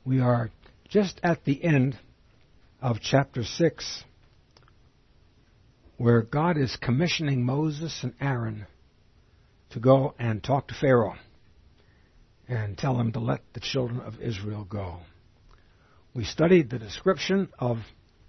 We are just at the end of chapter 6, where God is commissioning Moses and Aaron to go and talk to Pharaoh and tell him to let the children of Israel go. We studied the description of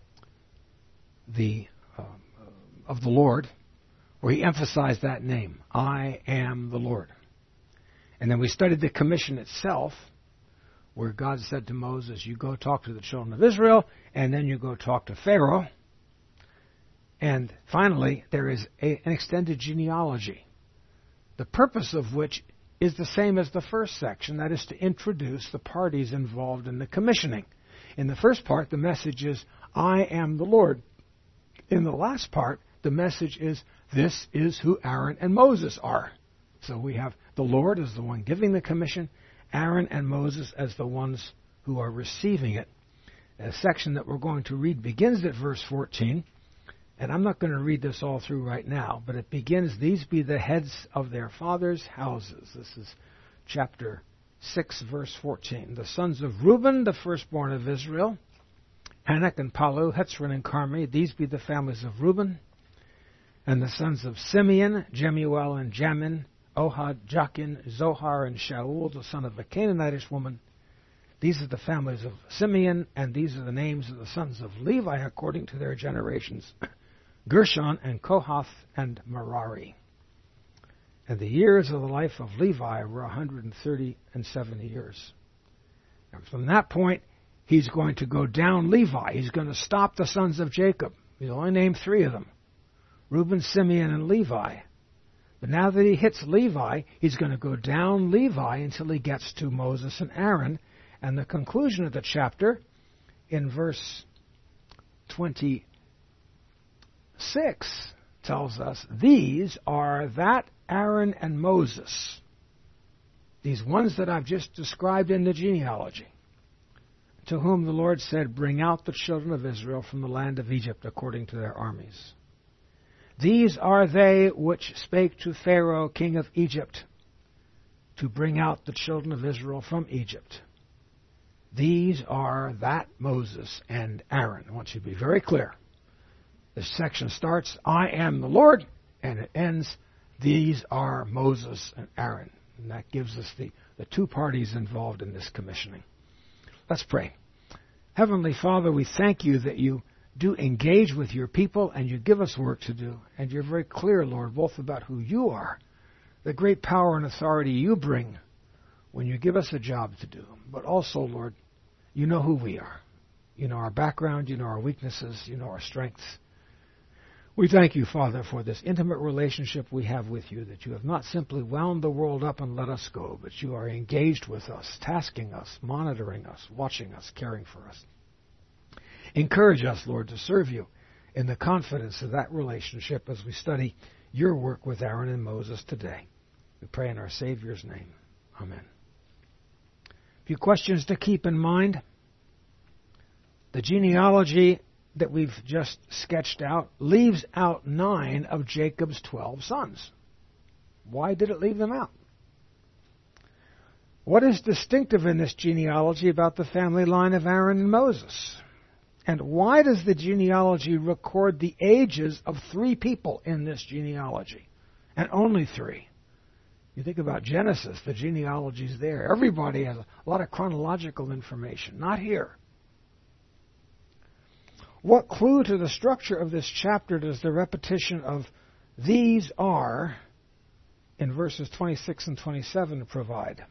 the Lord, where he emphasized that name, I am the Lord. And then we studied the commission itself, where God said to Moses, you go talk to the children of Israel, and then you go talk to Pharaoh. And finally, there is an extended genealogy, the purpose of which is the same as the first section, that is to introduce the parties involved in the commissioning. In the first part, the message is, I am the Lord. In the last part, the message is, this is who Aaron and Moses are. So we have the Lord as the one giving the commission, Aaron and Moses as the ones who are receiving it. A section that we're going to read begins at verse 14, and I'm not going to read this all through right now, but it begins, these be the heads of their fathers' houses. This is chapter 6, verse 14. The sons of Reuben, the firstborn of Israel, Anak and Palu, Hetzron and Carmi, these be the families of Reuben. And the sons of Simeon, Jemuel and Jamin, Ohad, Jachin, Zohar, and Shaul, the son of a Canaanitish woman. These are the families of Simeon, and these are the names of the sons of Levi according to their generations, Gershon and Kohath and Merari. And the years of the life of Levi were 130 and 70 years. And from that point, he's going to go down Levi. He's going to stop the sons of Jacob. He's only named 3 of them, Reuben, Simeon, and Levi. But now that he hits Levi, he's going to go down Levi until he gets to Moses and Aaron. And the conclusion of the chapter, in verse 26, tells us, these are that Aaron and Moses, these ones that I've just described in the genealogy, to whom the Lord said, bring out the children of Israel from the land of Egypt according to their armies. These are they which spake to Pharaoh, king of Egypt, to bring out the children of Israel from Egypt. These are that Moses and Aaron. I want you to be very clear. This section starts, I am the Lord, and it ends, these are Moses and Aaron. And that gives us the 2 parties involved in this commissioning. Let's pray. Heavenly Father, we thank you that you do engage with your people and you give us work to do. And you're very clear, Lord, both about who you are, the great power and authority you bring when you give us a job to do. But also, Lord, you know who we are. You know our background, you know our weaknesses, you know our strengths. We thank you, Father, for this intimate relationship we have with you, that you have not simply wound the world up and let us go, but you are engaged with us, tasking us, monitoring us, watching us, caring for us. Encourage us, Lord, to serve you in the confidence of that relationship as we study your work with Aaron and Moses today. We pray in our Savior's name. Amen. A few questions to keep in mind. The genealogy that we've just sketched out leaves out 9 of Jacob's 12 sons. Why did it leave them out? What is distinctive in this genealogy about the family line of Aaron and Moses? And why does the genealogy record the ages of 3 people in this genealogy? And only 3. You think about Genesis, the genealogy is there. Everybody has a lot of chronological information. Not here. What clue to the structure of this chapter does the repetition of these are in verses 26 and 27 provide?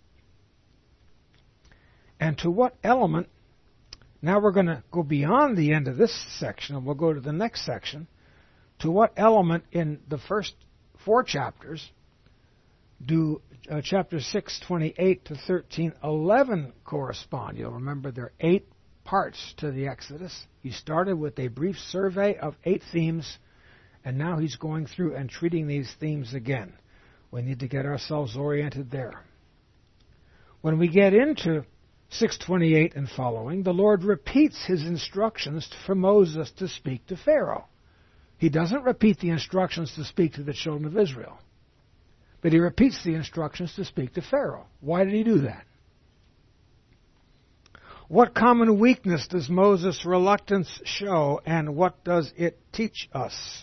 And to what element, now we're going to go beyond the end of this section and we'll go to the next section, to what element in the first 4 chapters do chapters 6:28 to 13:11 correspond? You'll remember there are 8 parts to the Exodus. He started with a brief survey of 8 themes, and now he's going through and treating these themes again. We need to get ourselves oriented there. When we get into 6:28 and following, the Lord repeats his instructions for Moses to speak to Pharaoh. He doesn't repeat the instructions to speak to the children of Israel, but he repeats the instructions to speak to Pharaoh. Why did he do that? What common weakness does Moses' reluctance show, and what does it teach us?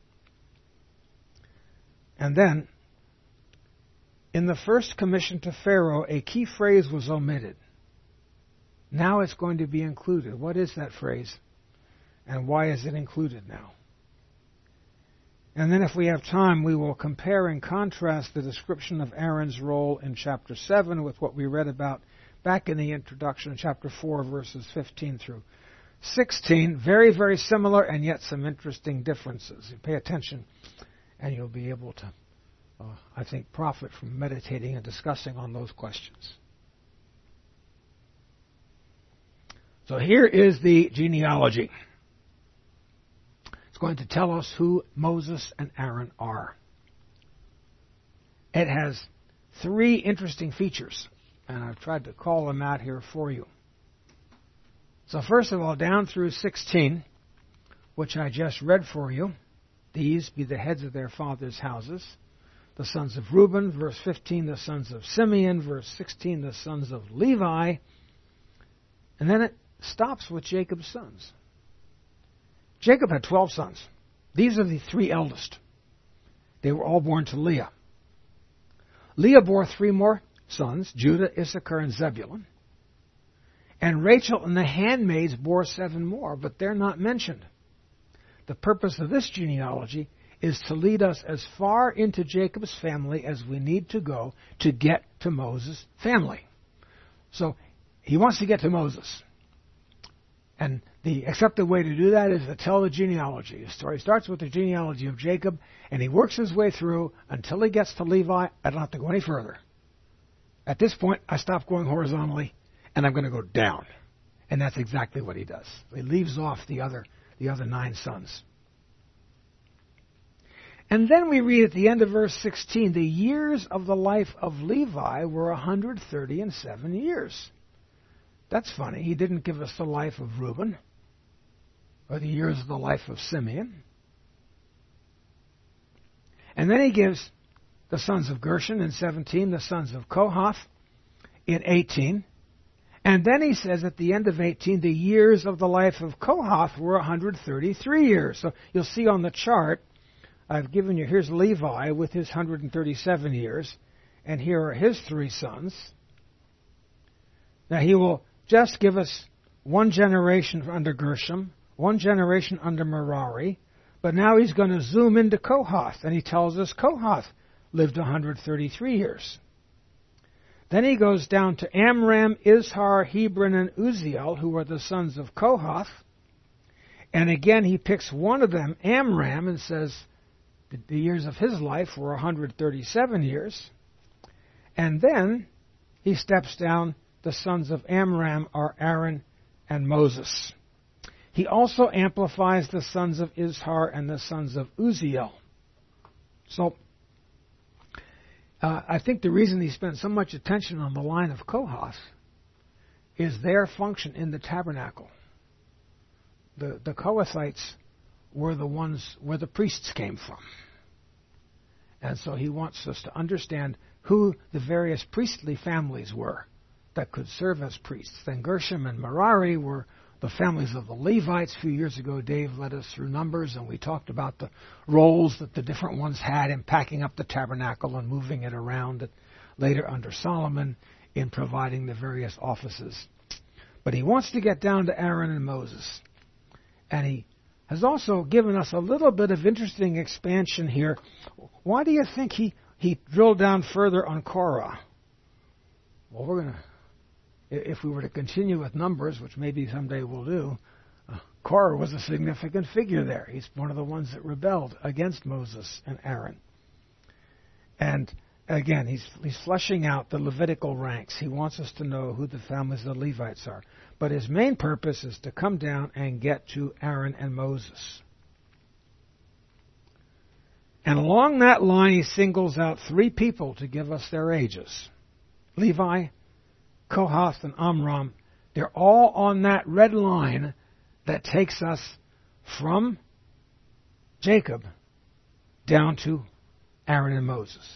And then, in the first commission to Pharaoh, a key phrase was omitted. Now it's going to be included. What is that phrase? And why is it included now? And then if we have time, we will compare and contrast the description of Aaron's role in chapter 7 with what we read about back in the introduction, chapter 4, verses 15 through 16. Very, very similar, and yet some interesting differences. You pay attention, and you'll be able to, I think, profit from meditating and discussing on those questions. So here is the genealogy. It's going to tell us who Moses and Aaron are. It has 3 interesting features, and I've tried to call them out here for you. So first of all, down through 16, which I just read for you, these be the heads of their fathers' houses. The sons of Reuben, verse 15, the sons of Simeon, verse 16, the sons of Levi. And then it stops with Jacob's sons. Jacob had 12 sons. These are the 3 eldest. They were all born to Leah. Leah bore 3 more sons, Judah, Issachar, and Zebulun. And Rachel and the handmaids bore 7 more, but they're not mentioned. The purpose of this genealogy is to lead us as far into Jacob's family as we need to go to get to Moses' family. So he wants to get to Moses. And the accepted way to do that is to tell the genealogy. The story starts with the genealogy of Jacob, and he works his way through until he gets to Levi. I don't have to go any further. At this point, I stop going horizontally, and I'm going to go down. And that's exactly what he does. He leaves off the other 9 sons. And then we read at the end of verse 16, the years of the life of Levi were 137 years. That's funny. He didn't give us the life of Reuben or the years of the life of Simeon. And then he gives the sons of Gershon in 17, the sons of Kohath in 18. And then he says at the end of 18, the years of the life of Kohath were 133 years. So you'll see on the chart, I've given you, here's Levi with his 137 years, and here are his 3 sons. Now he will just give us 1 generation under Gershom, 1 generation under Merari, but now he's going to zoom into Kohath, and he tells us Kohath lived 133 years. Then he goes down to Amram, Izhar, Hebron, and Uzziel, who are the sons of Kohath, and again he picks one of them, Amram, and says the years of his life were 137 years. And then he steps down. The sons of Amram are Aaron and Moses. He also amplifies the sons of Izhar and the sons of Uzziel. So, I think the reason he spent so much attention on the line of Kohath is their function in the tabernacle. The Kohathites were the ones where the priests came from. And so he wants us to understand who the various priestly families were that could serve as priests. Then Gershom and Merari were the families of the Levites. A few years ago, Dave led us through Numbers, and we talked about the roles that the different ones had in packing up the tabernacle and moving it around, later under Solomon in providing the various offices. But he wants to get down to Aaron and Moses. And he has also given us a little bit of interesting expansion here. Why do you think he drilled down further on Korah? Well, we're going to, if we were to continue with Numbers, which maybe someday we'll do, Korah was a significant figure there. He's one of the ones that rebelled against Moses and Aaron. And again, he's fleshing out the Levitical ranks. He wants us to know who the families of the Levites are. But his main purpose is to come down and get to Aaron and Moses. And along that line, he singles out 3 people to give us their ages. Levi, Kohath, and Amram. They're all on that red line that takes us from Jacob down to Aaron and Moses.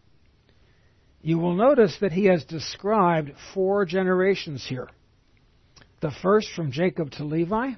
You will notice that he has described 4 generations here. The first from Jacob to Levi.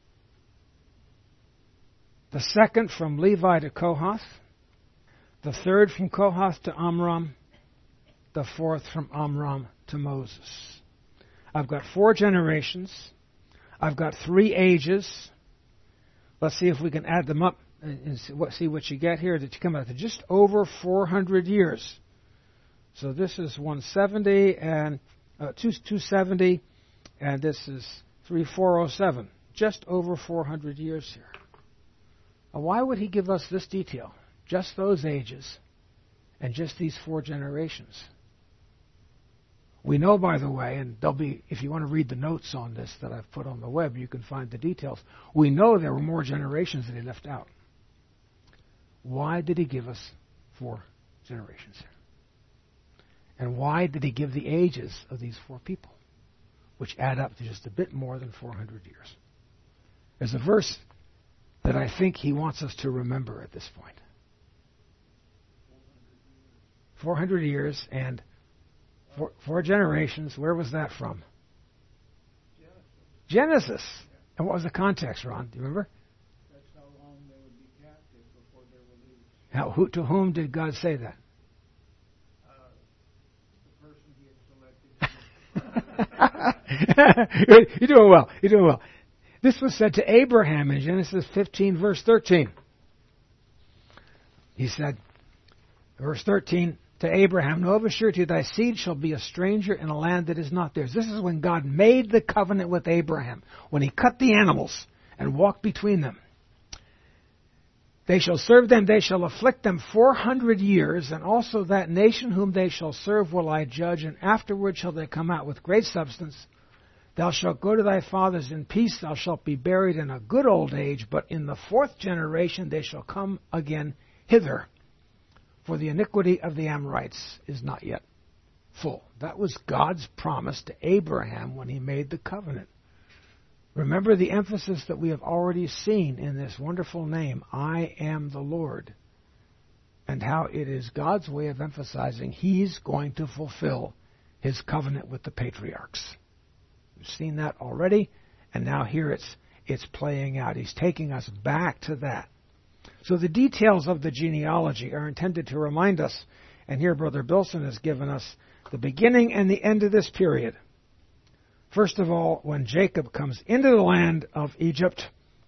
The second from Levi to Kohath. The third from Kohath to Amram. The fourth from Amram to Moses. I've got 4 generations. I've got 3 ages. Let's see if we can add them up and see what you get here. That you come out to just over 400 years. So this is 170 and 270, and this is 3407. Just over 400 years here. Now, why would he give us this detail? Just those ages and just these 4 generations. We know, by the way, and there'll be, if you want to read the notes on this that I've put on the web, you can find the details. We know there were more generations that he left out. Why did he give us 4 generations here? And why did he give the ages of these 4 people, which add up to just a bit more than 400 years? There's a verse that I think he wants us to remember at this point. 400 years and 4 generations. Where was that from? Genesis. And what was the context, Ron? Do you remember? That's how long they would be captive before they were released. To whom did God say that? The person he had selected. You're doing well. You're doing well. This was said to Abraham in Genesis 15, verse 13. He said, verse 13, to Abraham, know of a surety thy seed shall be a stranger in a land that is not theirs. This is when God made the covenant with Abraham, when he cut the animals and walked between them. They shall serve them, they shall afflict them 400 years, and also that nation whom they shall serve will I judge, and afterward shall they come out with great substance. Thou shalt go to thy fathers in peace, thou shalt be buried in a good old age, but in the 4th generation they shall come again hither. For the iniquity of the Amorites is not yet full. That was God's promise to Abraham when he made the covenant. Remember the emphasis that we have already seen in this wonderful name, I am the Lord, and how it is God's way of emphasizing he's going to fulfill his covenant with the patriarchs. We've seen that already, and now here it's playing out. He's taking us back to that. So the details of the genealogy are intended to remind us, and here Brother Bilson has given us the beginning and the end of this period. First of all, when Jacob comes into the land of Egypt,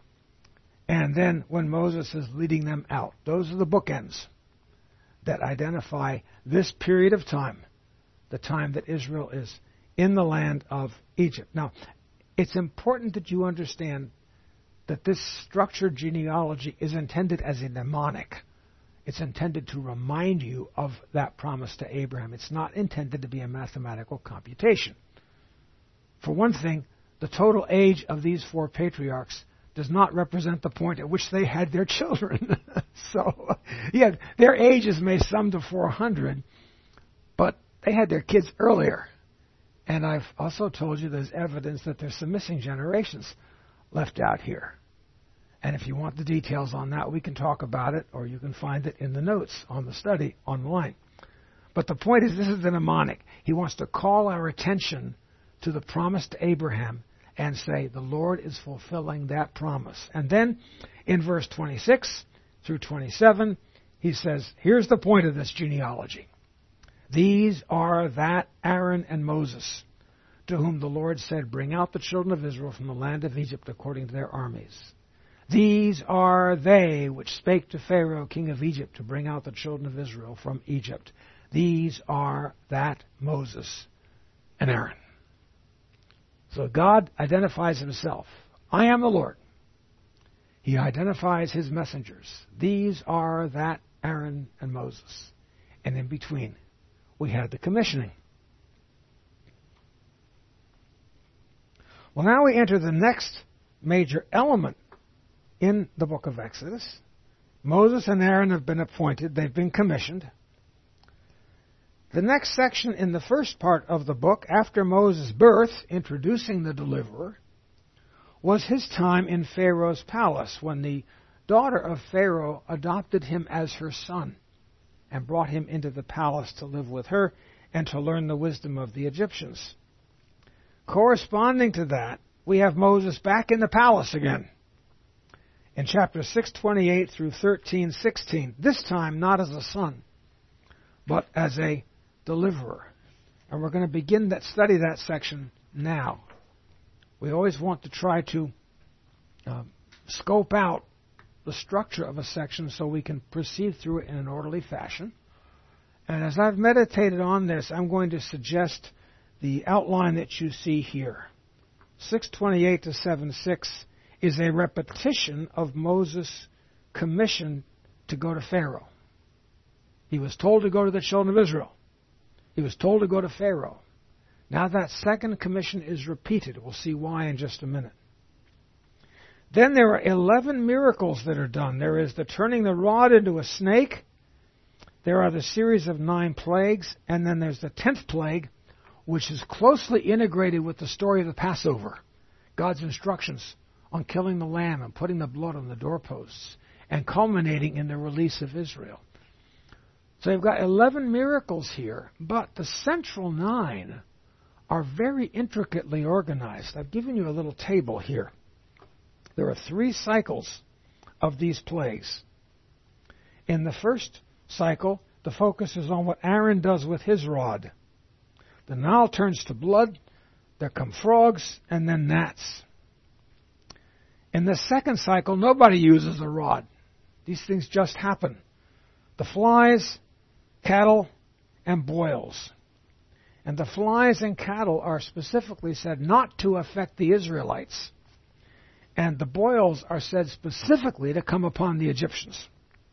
and then when Moses is leading them out. Those are the bookends that identify this period of time, the time that Israel is in the land of Egypt. Now, it's important that you understand that this structured genealogy is intended as a mnemonic. It's intended to remind you of that promise to Abraham. It's not intended to be a mathematical computation. For one thing, the total age of these 4 patriarchs does not represent the point at which they had their children. So, yeah, their ages may sum to 400, but they had their kids earlier. And I've also told you there's evidence that there's some missing generations left out here. And if you want the details on that, we can talk about it, or you can find it in the notes on the study online. But the point is, this is the mnemonic. He wants to call our attention to the promise to Abraham and say, the Lord is fulfilling that promise. And then in verse 26 through 27, he says, here's the point of this genealogy. These are that Aaron and Moses, to whom the Lord said, bring out the children of Israel from the land of Egypt according to their armies. These are they which spake to Pharaoh, king of Egypt, to bring out the children of Israel from Egypt. These are that Moses and Aaron. So God identifies himself. I am the Lord. He identifies his messengers. These are that Aaron and Moses. And in between, we had the commissioning. Well, now we enter the next major element in the book of Exodus. Moses and Aaron have been appointed. They've been commissioned. The next section in the first part of the book, after Moses' birth, introducing the deliverer, was his time in Pharaoh's palace, when the daughter of Pharaoh adopted him as her son and brought him into the palace to live with her and to learn the wisdom of the Egyptians. corresponding to that, we have Moses back in the palace again. In chapter 6:28 through 13:16, this time not as a son, but as a deliverer. And we're going to begin that study that section now. We always want to try to scope out the structure of a section so we can proceed through it in an orderly fashion. And as I've meditated on this, I'm going to suggest the outline that you see here. 6:28 to 7:6 is a repetition of Moses' commission to go to Pharaoh. He was told to go to the children of Israel. He was told to go to Pharaoh. Now that second commission is repeated. We'll see why in just a minute. Then there are 11 miracles that are done. There is the turning the rod into a snake. There are the series of 9 plagues. And then there's the 10th plague, which is closely integrated with the story of the Passover. God's instructions on killing the lamb and putting the blood on the doorposts and culminating in the release of Israel. So you've got 11 miracles here, but the central 9 are very intricately organized. I've given you a little table here. There are 3 cycles of these plagues. In the first cycle, the focus is on what Aaron does with his rod. The Nile turns to blood, there come frogs, and then gnats. In the second cycle, nobody uses a rod. These things just happen. The flies, cattle, and boils. And the flies and cattle are specifically said not to affect the Israelites. And the boils are said specifically to come upon the Egyptians.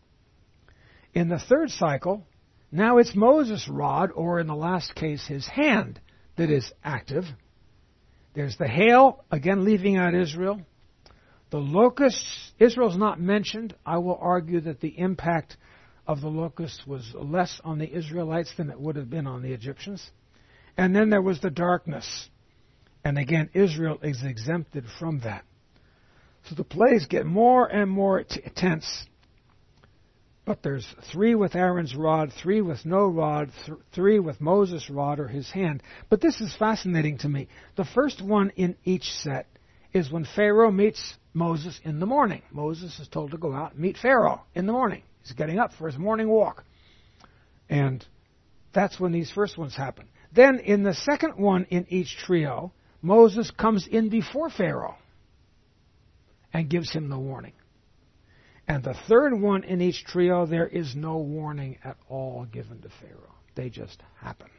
In the third cycle, now it's Moses' rod, or in the last case, his hand, that is active. There's the hail, again leaving out Israel. The locusts, Israel's not mentioned. I will argue that the impact of the locusts was less on the Israelites than it would have been on the Egyptians. And then there was the darkness. And again, Israel is exempted from that. So the plagues get more and more tense. But there's 3 with Aaron's rod, 3 with no rod, 3 with Moses' rod or his hand. But this is fascinating to me. The first one in each set is when Pharaoh meets Moses in the morning. Moses is told to go out and meet Pharaoh in the morning. He's getting up for his morning walk. And that's when these first ones happen. Then in the second one in each trio, Moses comes in before Pharaoh and gives him the warning. And the third one in each trio, there is no warning at all given to Pharaoh. They just happen.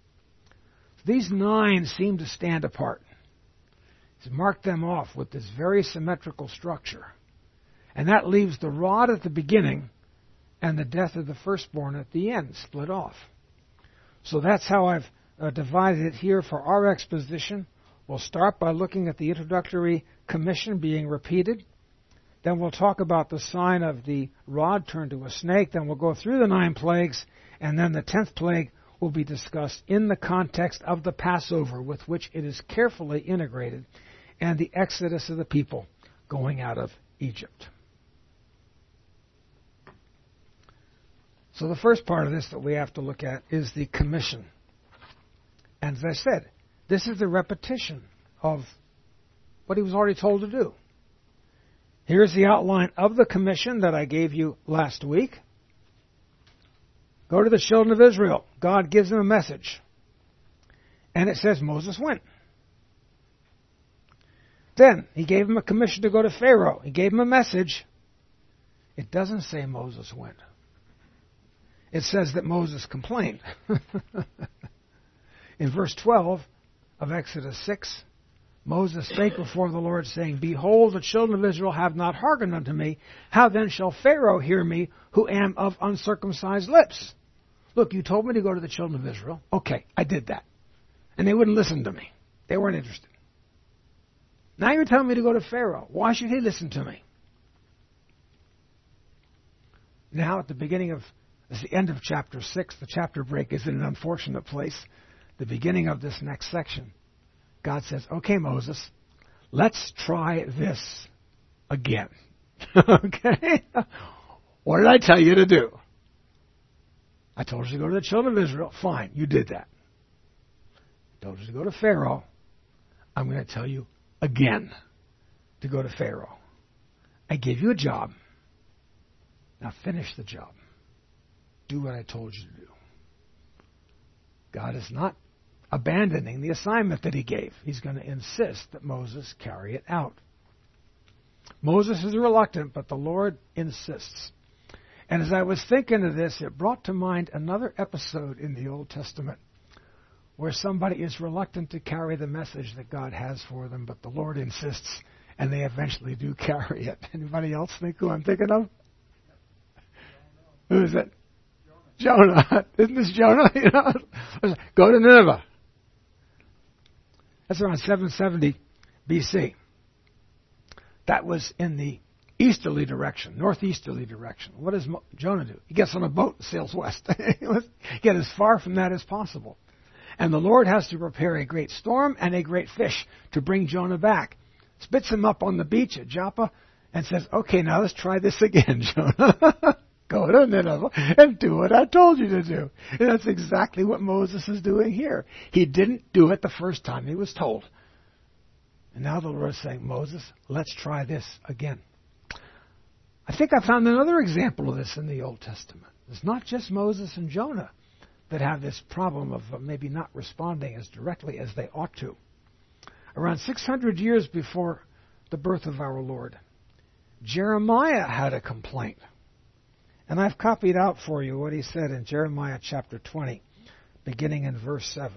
These 9 seem to stand apart. He's marked them off with this very symmetrical structure. And that leaves the rod at the beginning and the death of the firstborn at the end, split off. So that's how I've divided it here for our exposition. We'll start by looking at the introductory commission being repeated. Then we'll talk about the sign of the rod turned to a snake. Then we'll go through the 9 plagues. And then the 10th plague will be discussed in the context of the Passover, with which it is carefully integrated, and the exodus of the people going out of Egypt. So the first part of this that we have to look at is the commission. And as I said, this is the repetition of what he was already told to do. Here's the outline of the commission that I gave you last week. Go to the children of Israel. God gives them a message. And it says Moses went. Then he gave him a commission to go to Pharaoh. He gave him a message. It doesn't say Moses went. It says that Moses complained. In verse 12 of Exodus 6, Moses spake before the Lord, saying, Behold, the children of Israel have not hearkened unto me. How then shall Pharaoh hear me, who am of uncircumcised lips? Look, you told me to go to the children of Israel. Okay, I did that. And they wouldn't listen to me. They weren't interested. Now you're telling me to go to Pharaoh. Why should he listen to me? Now at the end of chapter 6, the chapter break is in an unfortunate place. The beginning of this next section, God says, okay, Moses, let's try this again. Okay? What did I tell you to do? I told you to go to the children of Israel. Fine, you did that. I told you to go to Pharaoh. I'm going to tell you again to go to Pharaoh. I gave you a job. Now finish the job. Do what I told you to do. God is not abandoning the assignment that he gave. He's going to insist that Moses carry it out. Moses is reluctant, but the Lord insists. And as I was thinking of this, it brought to mind another episode in the Old Testament where somebody is reluctant to carry the message that God has for them, but the Lord insists, and they eventually do carry it. Anybody else think who I'm thinking of? Who is it? Jonah. Isn't this Jonah? Go to Nineveh. That's around 770 BC. That was in the easterly direction, northeasterly direction. What does Jonah do? He gets on a boat and sails west. Get as far from that as possible. And the Lord has to prepare a great storm and a great fish to bring Jonah back. Spits him up on the beach at Joppa and says, okay, now let's try this again, Jonah. Go to Nineveh and do what I told you to do. And that's exactly what Moses is doing here. He didn't do it the first time he was told. And now the Lord is saying, Moses, let's try this again. I think I found another example of this in the Old Testament. It's not just Moses and Jonah that have this problem of maybe not responding as directly as they ought to. Around 600 years before the birth of our Lord, Jeremiah had a complaint. And I've copied out for you what he said in Jeremiah chapter 20, beginning in verse 7.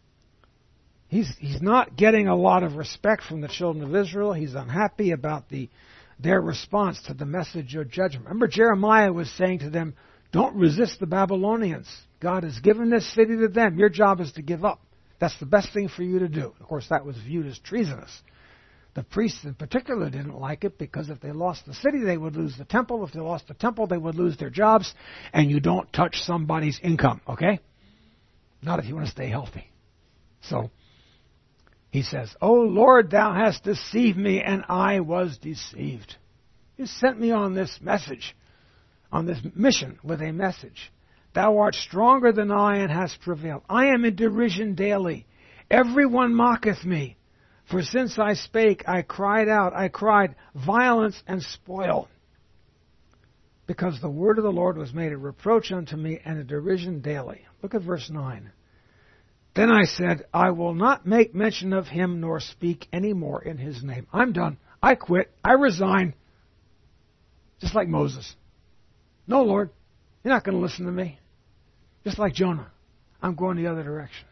He's not getting a lot of respect from the children of Israel. He's unhappy about their response to the message of judgment. Remember, Jeremiah was saying to them, don't resist the Babylonians. God has given this city to them. Your job is to give up. That's the best thing for you to do. Of course, that was viewed as treasonous. The priests in particular didn't like it because if they lost the city, they would lose the temple. If they lost the temple, they would lose their jobs. And you don't touch somebody's income, okay? Not if you want to stay healthy. So he says, O Lord, thou hast deceived me, and I was deceived. You sent me on this message, on this mission with a message. Thou art stronger than I and hast prevailed. I am in derision daily. Everyone mocketh me. For since I spake, I cried out, I cried, violence and spoil. Because the word of the Lord was made a reproach unto me and a derision daily. Look at verse 9. Then I said, I will not make mention of him nor speak any more in his name. I'm done. I quit. I resign. Just like Moses. No, Lord, you're not going to listen to me. Just like Jonah. I'm going the other direction.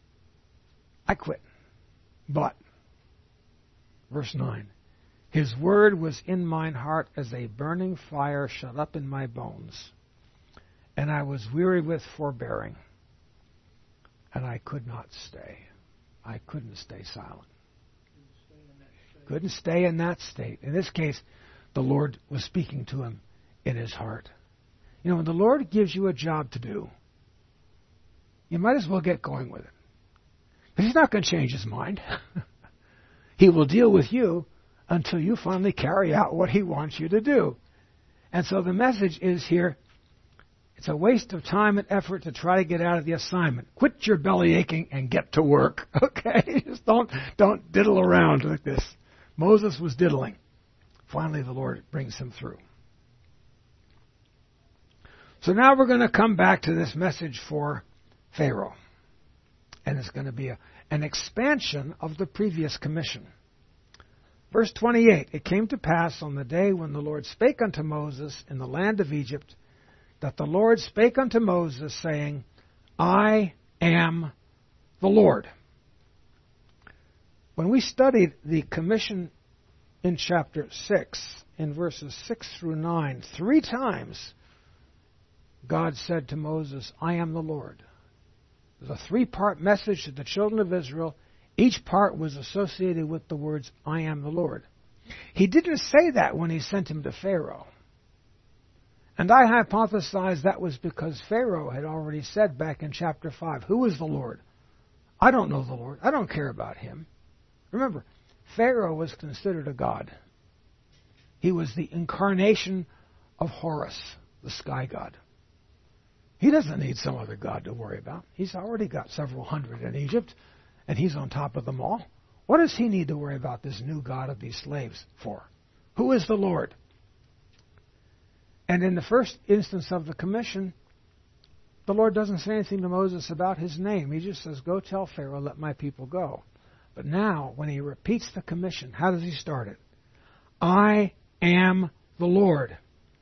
I quit. But, verse 9, his word was in mine heart as a burning fire shut up in my bones. And I was weary with forbearing. And I could not stay. I couldn't stay silent. Couldn't stay in that state. In this case, the Lord was speaking to him in his heart. You know, when the Lord gives you a job to do, you might as well get going with it. Because he's not going to change his mind. He will deal with you until you finally carry out what he wants you to do. And so the message is here, it's a waste of time and effort to try to get out of the assignment. Quit your belly aching and get to work. Okay? Just don't diddle around like this. Moses was diddling. Finally, the Lord brings him through. So now we're going to come back to this message for Pharaoh. And it's going to be an expansion of the previous commission. Verse 28, it came to pass on the day when the Lord spake unto Moses in the land of Egypt, that the Lord spake unto Moses, saying, I am the Lord. When we studied the commission in chapter 6, in verses 6 through 9, 3 times God said to Moses, I am the Lord. There's a 3-part message to the children of Israel. Each part was associated with the words, I am the Lord. He didn't say that when he sent him to Pharaoh. And I hypothesize that was because Pharaoh had already said back in chapter 5, who is the Lord? I don't know the Lord. I don't care about him. Remember, Pharaoh was considered a god. He was the incarnation of Horus, the sky god. He doesn't need some other god to worry about. He's already got several hundred in Egypt, and he's on top of them all. What does he need to worry about this new God of these slaves for? Who is the Lord? And in the first instance of the commission, the Lord doesn't say anything to Moses about his name. He just says, go tell Pharaoh, let my people go. But now, when he repeats the commission, how does he start it? I am the Lord.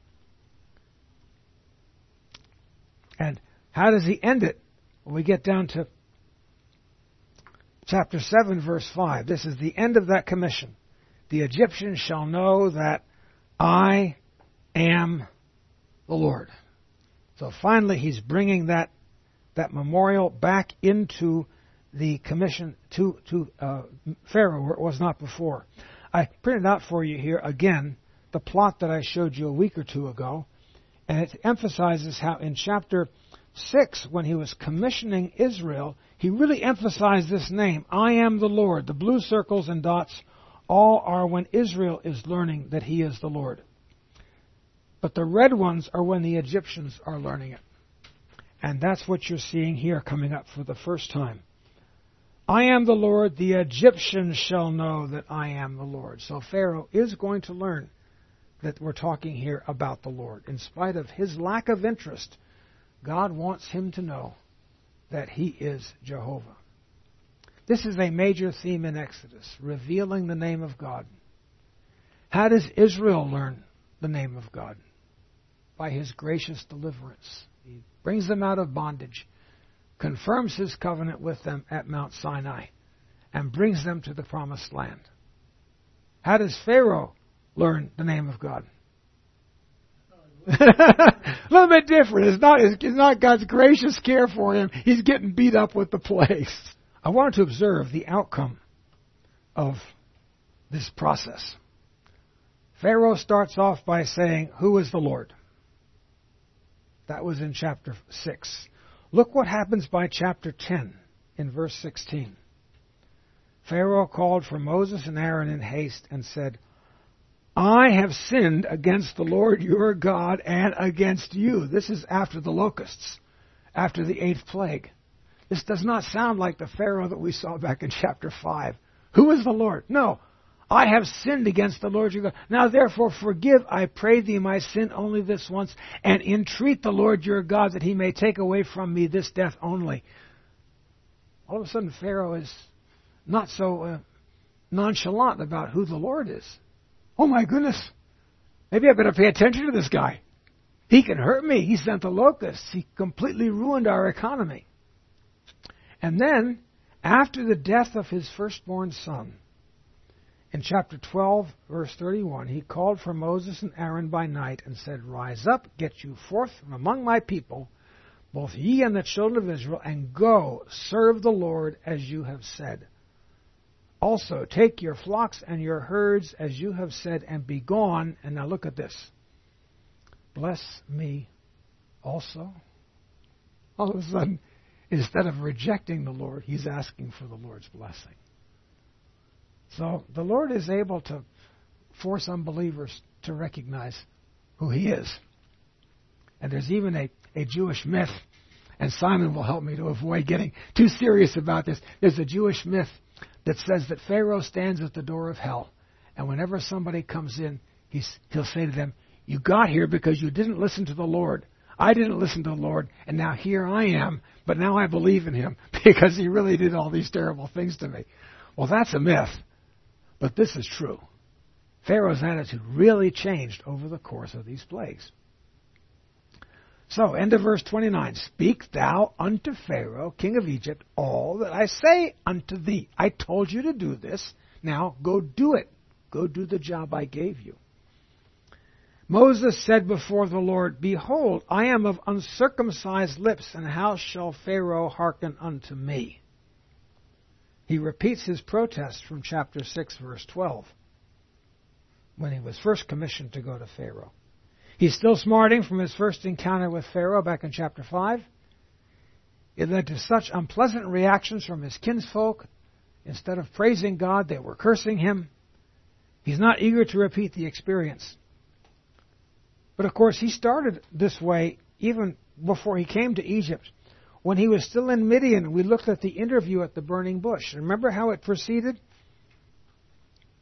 And how does he end it? When we get down to chapter 7, verse 5. This is the end of that commission. The Egyptians shall know that I am the Lord. So finally, he's bringing that memorial back into the commission to Pharaoh, where it was not before. I printed out for you here again the plot that I showed you a week or two ago, and it emphasizes how in chapter 6, when he was commissioning Israel, he really emphasized this name, I am the Lord. The blue circles and dots all are when Israel is learning that he is the Lord. But the red ones are when the Egyptians are learning it. And that's what you're seeing here coming up for the first time. I am the Lord, the Egyptians shall know that I am the Lord. So Pharaoh is going to learn that we're talking here about the Lord. In spite of his lack of interest, God wants him to know that he is Jehovah. This is a major theme in Exodus, revealing the name of God. How does Israel learn the name of God? By his gracious deliverance. He brings them out of bondage, confirms his covenant with them at Mount Sinai, and brings them to the promised land. How does Pharaoh learn the name of God? A little bit different. It's not God's gracious care for him. He's getting beat up with the plagues. I wanted to observe the outcome of this process. Pharaoh starts off by saying, who is the Lord? That was in chapter 6. Look what happens by chapter 10 in verse 16. Pharaoh called for Moses and Aaron in haste and said, I have sinned against the Lord your God and against you. This is after the locusts, after the 8th plague. This does not sound like the Pharaoh that we saw back in chapter 5. Who is the Lord? No. I have sinned against the Lord your God. Now therefore forgive, I pray thee, my sin only this once, and entreat the Lord your God that he may take away from me this death only. All of a sudden Pharaoh is not so nonchalant about who the Lord is. Oh my goodness, maybe I better pay attention to this guy. He can hurt me. He sent the locusts. He completely ruined our economy. And then, after the death of his firstborn son, in chapter 12, verse 31, he called for Moses and Aaron by night and said, Rise up, get you forth from among my people, both ye and the children of Israel, and go, serve the Lord as you have said. Also, take your flocks and your herds as you have said, and be gone. And now look at this. Bless me also. All of a sudden, instead of rejecting the Lord, he's asking for the Lord's blessing. So the Lord is able to force unbelievers to recognize who he is. And there's even a Jewish myth, and Simon will help me to avoid getting too serious about this. There's a Jewish myth that says that Pharaoh stands at the door of hell, and whenever somebody comes in, he'll say to them, you got here because you didn't listen to the Lord. I didn't listen to the Lord, and now here I am, but now I believe in him because he really did all these terrible things to me. Well, that's a myth, but this is true. Pharaoh's attitude really changed over the course of these plagues. So, end of verse 29. Speak thou unto Pharaoh, king of Egypt, all that I say unto thee. I told you to do this. Now go do it. Go do the job I gave you. Moses said before the Lord, Behold, I am of uncircumcised lips, and how shall Pharaoh hearken unto me? He repeats his protest from chapter 6, verse 12, when he was first commissioned to go to Pharaoh. He's still smarting from his first encounter with Pharaoh back in chapter 5. It led to such unpleasant reactions from his kinsfolk. Instead of praising God, they were cursing him. He's not eager to repeat the experience. But of course, he started this way even before he came to Egypt. When he was still in Midian, we looked at the interview at the burning bush. Remember how it proceeded?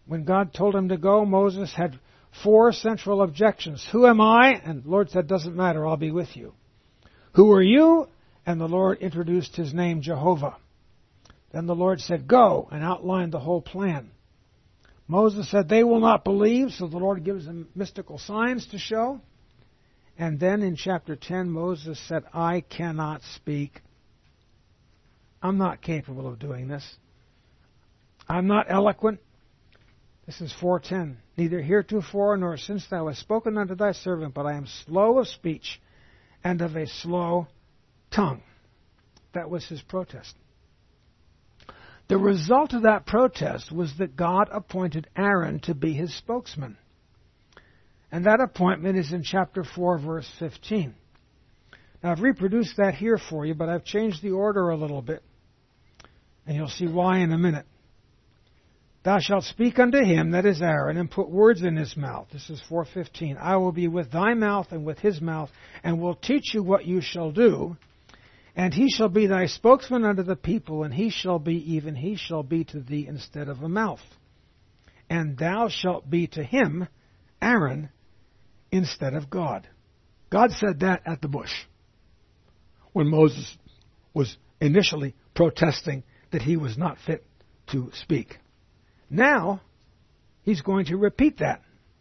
When God told him to go, Moses had 4 central objections. Who am I? And the Lord said, doesn't matter, I'll be with you. Who are you? And the Lord introduced his name, Jehovah. Then the Lord said, go, and outlined the whole plan. Moses said, they will not believe, so the Lord gives them mystical signs to show. And then in chapter 10, Moses said, I cannot speak. I'm not capable of doing this. I'm not eloquent. This is 4:10. Neither heretofore nor since thou hast spoken unto thy servant, but I am slow of speech and of a slow tongue. That was his protest. The result of that protest was that God appointed Aaron to be his spokesman. And that appointment is in chapter 4, verse 15. Now, I've reproduced that here for you, but I've changed the order a little bit. And you'll see why in a minute. Thou shalt speak unto him, that is Aaron, and put words in his mouth. This is 4:15. I will be with thy mouth and with his mouth, and will teach you what you shall do. And he shall be thy spokesman unto the people, and he shall be to thee instead of a mouth. And thou shalt be to him, Aaron, instead of God. God said that at the bush, when Moses was initially protesting that he was not fit to speak. Now, he's going to repeat that.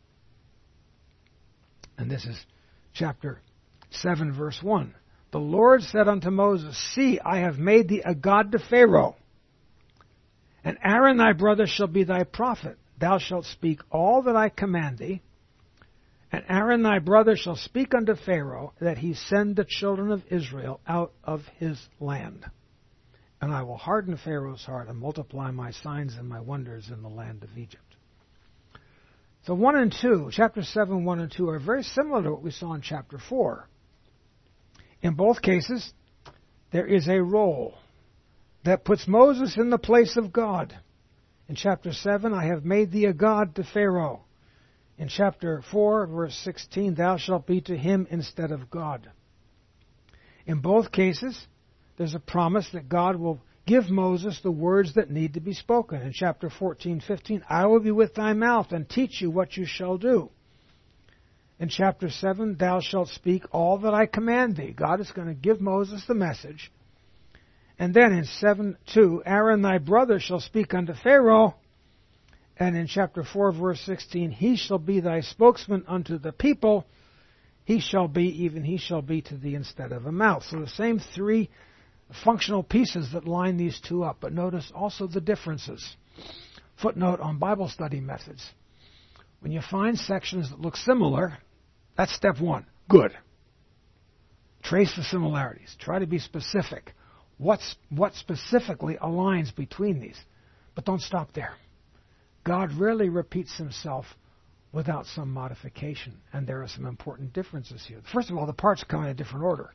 And this is chapter 7, verse 1. The Lord said unto Moses, see, I have made thee a god to Pharaoh, and Aaron thy brother shall be thy prophet. Thou shalt speak all that I command thee, and Aaron thy brother shall speak unto Pharaoh, that he send the children of Israel out of his land. And I will harden Pharaoh's heart and multiply my signs and my wonders in the land of Egypt. So 1 and 2, chapter 7, 1 and 2 are very similar to what we saw in chapter 4. In both cases, there is a role that puts Moses in the place of God. In chapter 7, I have made thee a god to Pharaoh. In chapter 4, verse 16, thou shalt be to him instead of God. In both cases, there's a promise that God will give Moses the words that need to be spoken. In chapter 14:15, I will be with thy mouth and teach you what you shall do. In chapter 7, thou shalt speak all that I command thee. God is going to give Moses the message. And then in 7:2, Aaron thy brother shall speak unto Pharaoh. And in chapter 4, verse 16, he shall be thy spokesman unto the people. He shall be to thee instead of a mouth. So the same 3 functional pieces that line these 2 up. But notice also the differences. Footnote on Bible study methods. When you find sections that look similar, that's step 1. Good. Trace the similarities. Try to be specific. What specifically aligns between these? But don't stop there. God rarely repeats himself without some modification, and there are some important differences here. First of all, the parts come in a different order.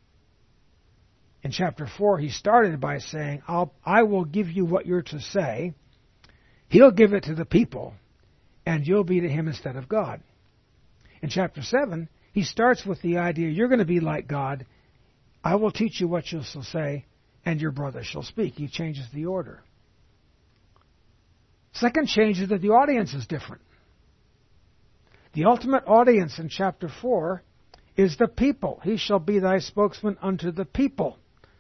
In chapter 4, he started by saying, I will give you what you're to say. He'll give it to the people, and you'll be to him instead of God. In chapter 7, he starts with the idea, you're going to be like God. I will teach you what you shall say, and your brother shall speak. He changes the order. Second change is that the audience is different. The ultimate audience in chapter 4 is the people. He shall be thy spokesman unto the people.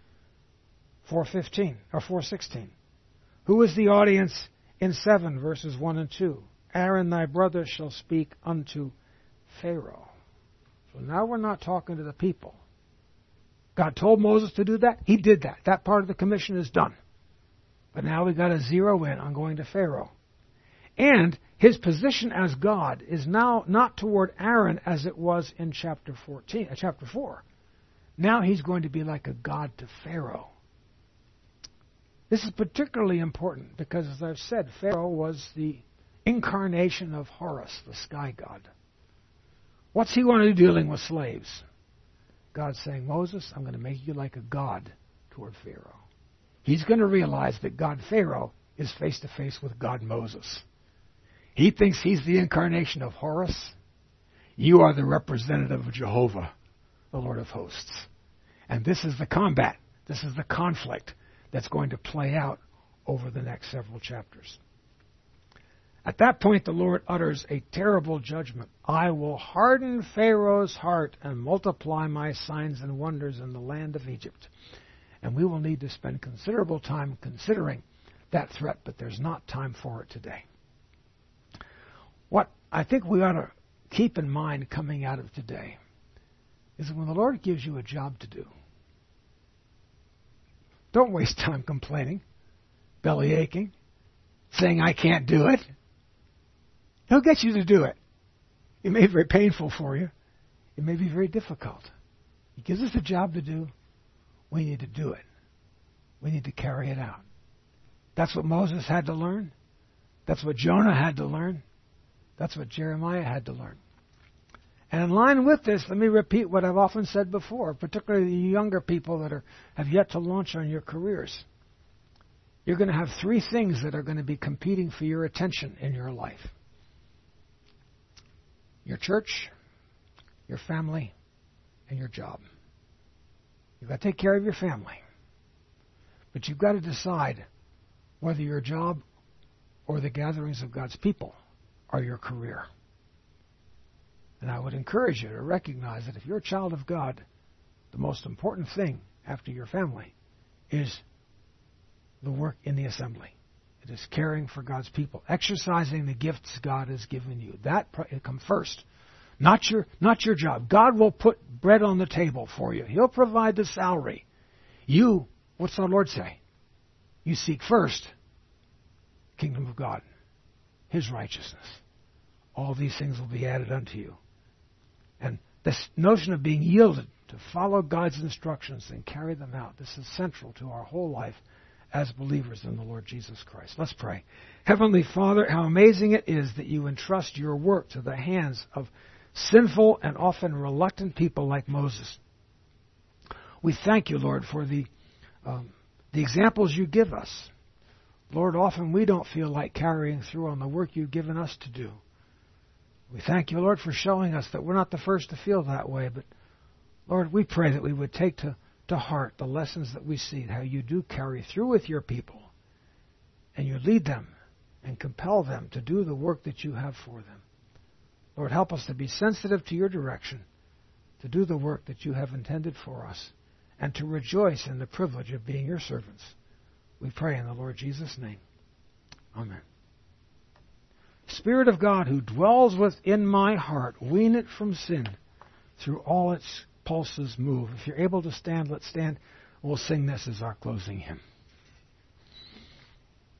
4:15 or 4:16. Who is the audience in 7 verses 1 and 2? Aaron thy brother shall speak unto Pharaoh. So now we're not talking to the people. God told Moses to do that. He did that. That part of the commission is done. But now we've got to zero in on going to Pharaoh. And his position as God is now not toward Aaron as it was in chapter 4. Now he's going to be like a god to Pharaoh. This is particularly important because, as I've said, Pharaoh was the incarnation of Horus, the sky god. What's he want to do dealing with slaves? God's saying, Moses, I'm going to make you like a god toward Pharaoh. He's going to realize that God Pharaoh is face to face with God Moses. He thinks he's the incarnation of Horus. You are the representative of Jehovah, the Lord of hosts. And this is the combat. This is the conflict that's going to play out over the next several chapters. At that point, the Lord utters a terrible judgment. I will harden Pharaoh's heart and multiply my signs and wonders in the land of Egypt. And we will need to spend considerable time considering that threat, but there's not time for it today. What I think we ought to keep in mind coming out of today is when the Lord gives you a job to do, don't waste time complaining, belly aching, saying, I can't do it. He'll get you to do it. It may be very painful for you. It may be very difficult. He gives us a job to do. We need to do it. We need to carry it out. That's what Moses had to learn. That's what Jonah had to learn. That's what Jeremiah had to learn. And in line with this, let me repeat what I've often said before, particularly the younger people that have yet to launch on your careers. You're going to have three things that are going to be competing for your attention in your life. Your church, your family, and your job. You've got to take care of your family. But you've got to decide whether your job or the gatherings of God's people are your career. And I would encourage you to recognize that if you're a child of God, the most important thing after your family is the work in the assembly. It is caring for God's people, exercising the gifts God has given you. That comes first, not your job. God will put bread on the table for you. He'll provide the salary. You, what's our Lord say? You seek first the kingdom of God, His righteousness. All these things will be added unto you. And this notion of being yielded to follow God's instructions and carry them out, this is central to our whole life as believers in the Lord Jesus Christ. Let's pray. Heavenly Father, how amazing it is that you entrust your work to the hands of sinful and often reluctant people like Moses. We thank you, Lord, for the examples you give us. Lord, often we don't feel like carrying through on the work you've given us to do. We thank you, Lord, for showing us that we're not the first to feel that way, but Lord, we pray that we would take to heart the lessons that we see, how you do carry through with your people, and you lead them and compel them to do the work that you have for them. Lord, help us to be sensitive to your direction, to do the work that you have intended for us, and to rejoice in the privilege of being your servants. We pray in the Lord Jesus' name. Amen. Spirit of God, who dwells within my heart, wean it from sin through all its pulses move. If you're able to stand, let's stand. We'll sing this as our closing hymn.